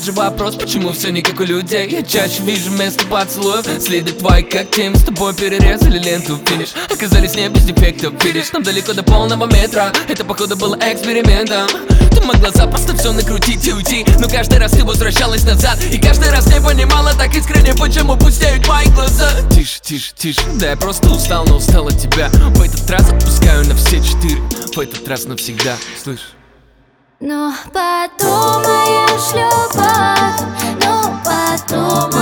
тот же вопрос, почему все не как у людей. Я чаще вижу вместо поцелуев следы твои когти. Мы с тобой перерезали ленту, финиш. Оказались не без дефектов, видишь, нам далеко до полного метра. Это походу было экспериментом. Ты могла запросто все накрутить и уйти, но каждый раз ты возвращалась назад. И каждый раз не понимала так искренне, почему пустеют мои глаза. Тише, тише, тише, да я просто устал, но устал от тебя. В этот раз отпускаю на все 4, в этот раз навсегда, слышь. Ну подумаешь, любовь, ну подумаешь.